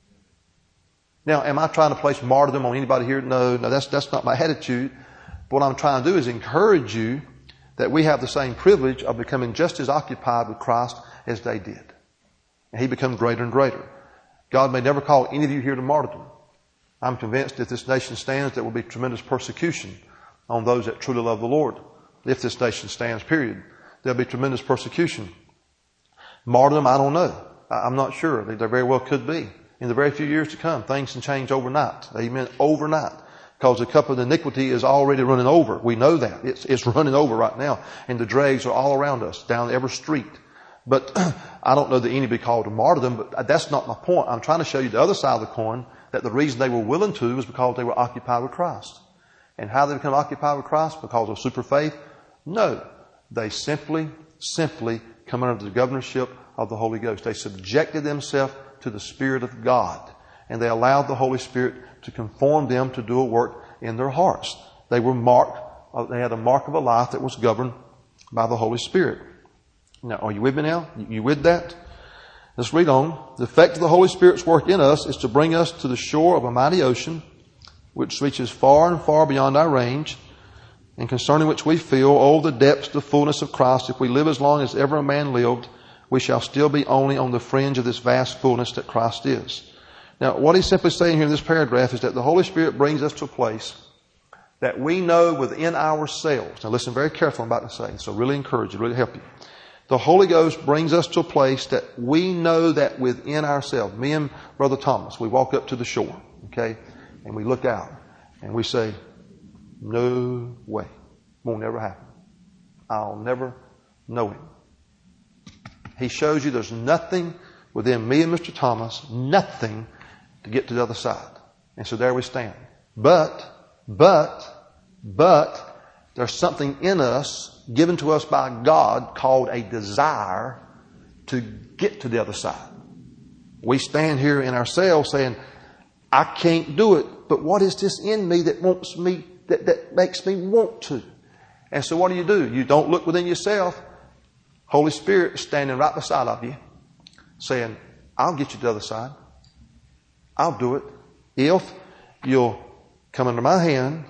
Now, am I trying to place martyrdom on anybody here? No, no, that's, that's not my attitude. But what I'm trying to do is encourage you that we have the same privilege of becoming just as occupied with Christ as they did. And He became greater and greater. God may never call any of you here to martyrdom. I'm convinced if this nation stands, there will be tremendous persecution on those that truly love the Lord. If this nation stands, period. There'll be tremendous persecution. Martyrdom, I don't know. I'm not sure. There very well could be. In the very few years to come, things can change overnight. Amen. Overnight. Because the cup of iniquity is already running over. We know that. It's, it's running over right now. And the dregs are all around us, down every street. But I don't know that any be called to martyrdom, but that's not my point. I'm trying to show you the other side of the coin, that the reason they were willing to was because they were occupied with Christ. And how they become occupied with Christ? Because of super faith? No. They simply, simply come under the governorship of the Holy Ghost. They subjected themselves to the Spirit of God. And they allowed the Holy Spirit to conform them to do a work in their hearts. They were marked, they had a mark of a life that was governed by the Holy Spirit. Now, are you with me now? You with that? Let's read on. The effect of the Holy Spirit's work in us is to bring us to the shore of a mighty ocean, which reaches far and far beyond our range, and concerning which we feel, oh, the depths, the fullness of Christ. If we live as long as ever a man lived, we shall still be only on the fringe of this vast fullness that Christ is. Now, what he's simply saying here in this paragraph is that the Holy Spirit brings us to a place that we know within ourselves. Now, listen very carefully I'm about to say, so really encourage you, really help you. The Holy Ghost brings us to a place that we know that within ourselves. Me and Brother Thomas, we walk up to the shore, okay, and we look out and we say, no way. Won't ever happen. I'll never know Him. He shows you there's nothing within me and Mister Thomas, nothing to get to the other side. And so there we stand. But, but, but, there's something in us given to us by God called a desire to get to the other side. We stand here in ourselves saying, I can't do it, but what is this in me that wants me, that, that makes me want to? And so what do you do? You don't look within yourself. Holy Spirit is standing right beside of you, saying, I'll get you to the other side. I'll do it. If you'll come under my hand,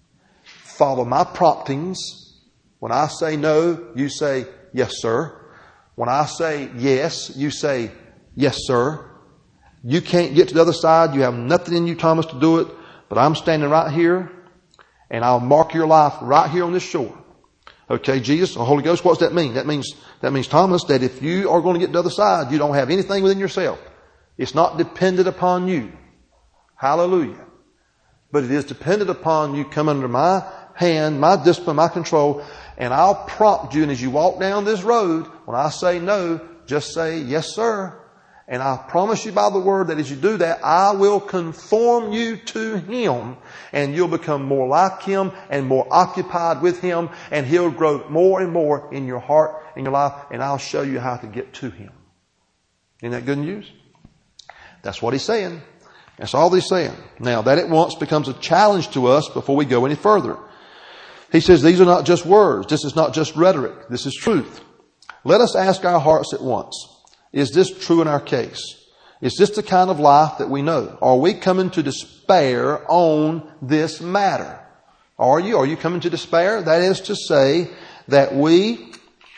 follow my promptings. When I say no, you say, yes, sir. When I say yes, you say, yes, sir. You can't get to the other side. You have nothing in you, Thomas, to do it. But I'm standing right here, and I'll mark your life right here on this shore. Okay, Jesus, the Holy Ghost, what does that mean? That means, that means, Thomas, that if you are going to get to the other side, you don't have anything within yourself. It's not dependent upon you. Hallelujah. But it is dependent upon you coming under my hand, my discipline, my control, and I'll prompt you. And as you walk down this road, when I say no, just say, yes, sir. And I promise you by the word that as you do that, I will conform you to Him, and you'll become more like Him and more occupied with Him, and He'll grow more and more in your heart, in your life, and I'll show you how to get to Him. Isn't that good news? That's what He's saying. That's all He's saying. Now, that at once becomes a challenge to us before we go any further. He says these are not just words. This is not just rhetoric. This is truth. Let us ask our hearts at once. Is this true in our case? Is this the kind of life that we know? Are we coming to despair on this matter? Are you? Are you coming to despair? That is to say that we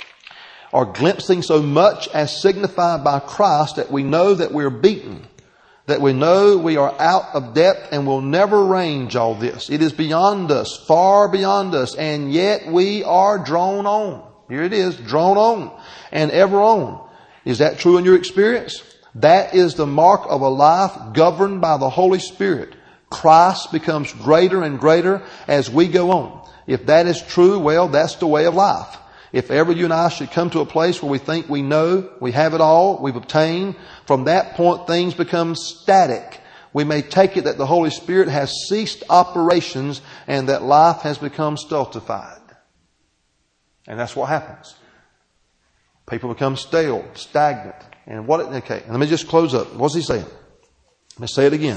are glimpsing so much as signified by Christ that we know that we're beaten. That we know we are out of depth and will never range all this. It is beyond us, far beyond us, and yet we are drawn on. Here it is, drawn on and ever on. Is that true in your experience? That is the mark of a life governed by the Holy Spirit. Christ becomes greater and greater as we go on. If that is true, well, that's the way of life. If ever you and I should come to a place where we think we know, we have it all, we've obtained, from that point things become static. We may take it that the Holy Spirit has ceased operations and that life has become stultified. And that's what happens. People become stale, stagnant. And what, okay, and let me just close up. What's he saying? Let me say it again.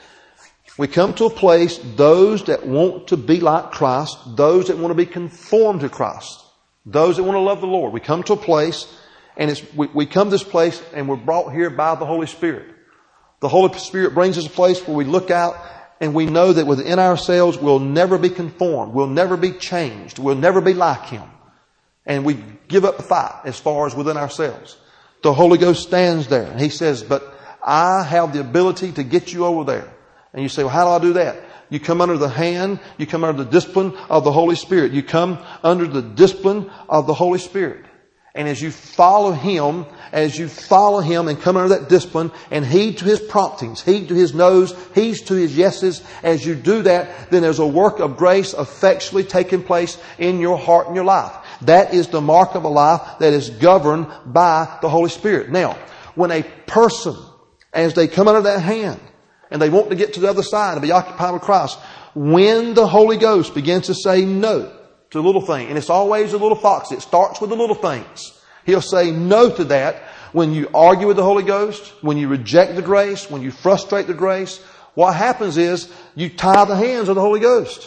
We come to a place, those that want to be like Christ, those that want to be conformed to Christ, those that want to love the Lord. We come to a place, and it's, we, we come to this place and we're brought here by the Holy Spirit. The Holy Spirit brings us a place where we look out and we know that within ourselves we'll never be conformed. We'll never be changed. We'll never be like Him. And we give up the fight as far as within ourselves. The Holy Ghost stands there and He says, but I have the ability to get you over there. And you say, well, how do I do that? You come under the hand, you come under the discipline of the Holy Spirit. You come under the discipline of the Holy Spirit. And as you follow Him, as you follow Him and come under that discipline and heed to His promptings, heed to His no's, heed to His yeses, as you do that, then there's a work of grace effectually taking place in your heart and your life. That is the mark of a life that is governed by the Holy Spirit. Now, when a person, as they come under that hand, and they want to get to the other side and be occupied with Christ, when the Holy Ghost begins to say no to a little thing, and it's always a little fox, it starts with the little things. He'll say no to that when you argue with the Holy Ghost, when you reject the grace, when you frustrate the grace. What happens is you tie the hands of the Holy Ghost.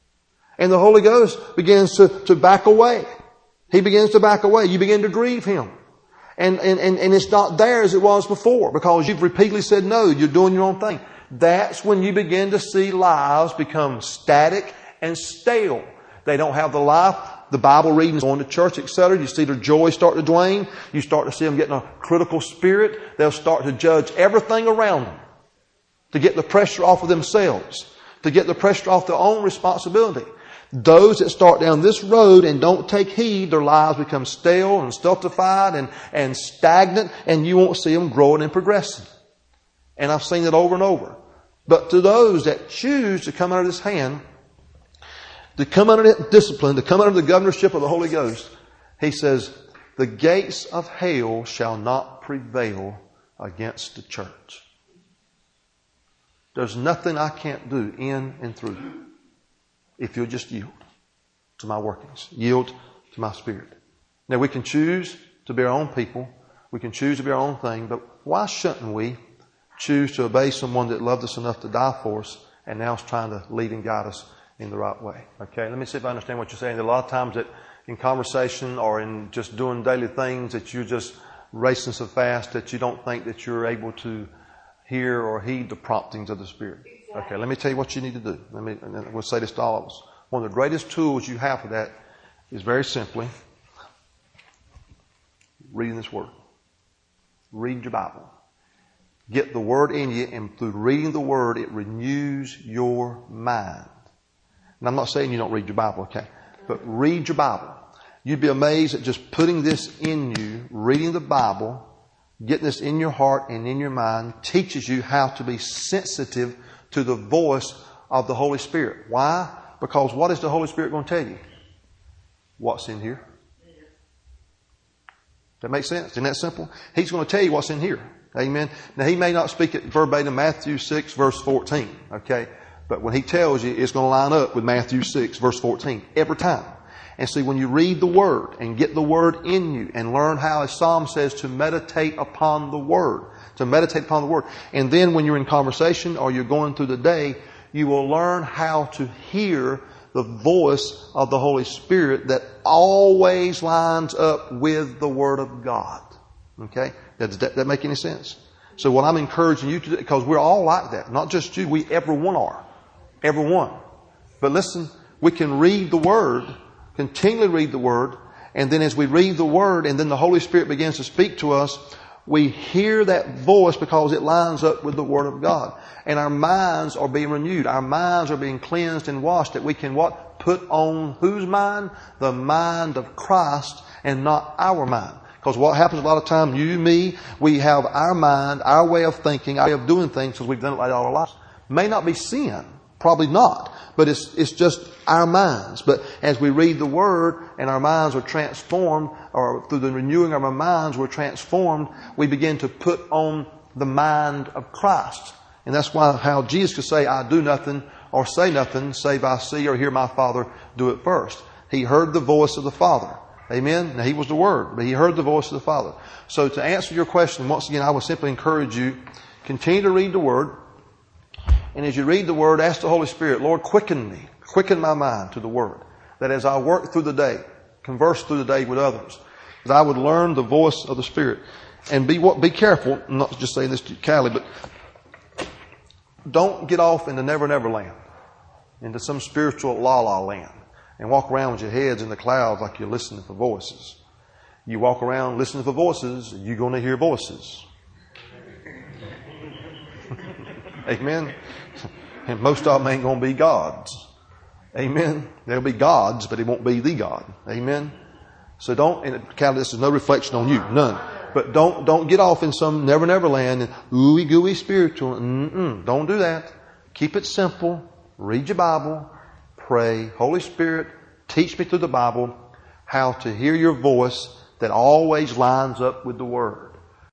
And the Holy Ghost begins to, to back away. He begins to back away. You begin to grieve Him. And, and, and, and it's not there as it was before because you've repeatedly said no, you're doing your own thing. That's when you begin to see lives become static and stale. They don't have the life, the Bible reading, going to church, et cetera. You see their joy start to wane. You start to see them getting a critical spirit. They'll start to judge everything around them to get the pressure off of themselves, to get the pressure off their own responsibility. Those that start down this road and don't take heed, their lives become stale and stultified and, and stagnant, and you won't see them growing and progressing. And I've seen it over and over. But to those that choose to come under this hand, to come under that discipline, to come under the governorship of the Holy Ghost, He says, the gates of hell shall not prevail against the church. There's nothing I can't do in and through you. If you'll just yield to my workings, yield to my Spirit. Now we can choose to be our own people. We can choose to be our own thing. But why shouldn't we choose to obey someone that loved us enough to die for us and now is trying to lead and guide us in the right way? Okay, let me see if I understand what you're saying. There are a lot of times that in conversation or in just doing daily things that you're just racing so fast that you don't think that you're able to hear or heed the promptings of the Spirit. Okay, let me tell you what you need to do. Let me, and we'll say this to all of us. One of the greatest tools you have for that is very simply reading this Word. Read your Bible. Get the Word in you, and through reading the Word, it renews your mind. And I'm not saying you don't read your Bible, okay? But read your Bible. You'd be amazed at just putting this in you, reading the Bible, getting this in your heart and in your mind, teaches you how to be sensitive to the voice of the Holy Spirit. Why? Because what is the Holy Spirit going to tell you? What's in here. That makes sense? Isn't that simple? He's going to tell you what's in here. Amen. Now, He may not speak it verbatim, Matthew six, verse fourteen. Okay? But when He tells you, it's going to line up with Matthew six, verse fourteen. Every time. And see, when you read the Word and get the Word in you and learn how, as Psalm says, to meditate upon the Word. To meditate upon the Word. And then when you're in conversation or you're going through the day, you will learn how to hear the voice of the Holy Spirit that always lines up with the Word of God. Okay? Does that, that make any sense? So what I'm encouraging you to do, because we're all like that. Not just you, we everyone are. Everyone. But listen, we can read the Word, continually read the Word, and then as we read the Word and then the Holy Spirit begins to speak to us, we hear that voice because it lines up with the Word of God. And our minds are being renewed. Our minds are being cleansed and washed that we can what? Put on whose mind? The mind of Christ and not our mind. Because what happens a lot of times, you, me, we have our mind, our way of thinking, our way of doing things because we've done it like all our lives. May not be sin. Probably not. But it's, it's just our minds. But as we read the Word and our minds are transformed, or through the renewing of our minds we're transformed, we begin to put on the mind of Christ. And that's why how Jesus could say, I do nothing or say nothing save I see or hear my Father do it first. He heard the voice of the Father. Amen? Now, He was the Word, but He heard the voice of the Father. So to answer your question, once again, I would simply encourage you, continue to read the Word. And as you read the Word, ask the Holy Spirit, Lord, quicken me, quicken my mind to the Word. That as I work through the day, converse through the day with others, that I would learn the voice of the Spirit. And be be careful, I'm not just saying this to Callie, but don't get off into Never Never Land, into some spiritual la-la land, and walk around with your heads in the clouds like you're listening for voices. You walk around listening for voices, and you're going to hear voices. Amen? And most of them ain't going to be gods. Amen? They'll be gods, but it won't be the God. Amen? So don't, and Callie, this is no reflection on you, none. But don't, don't get off in some Never Never Land and ooey gooey spiritual. Mm-mm, don't do that. Keep it simple. Read your Bible. Pray. Holy Spirit, teach me through the Bible how to hear your voice that always lines up with the Word.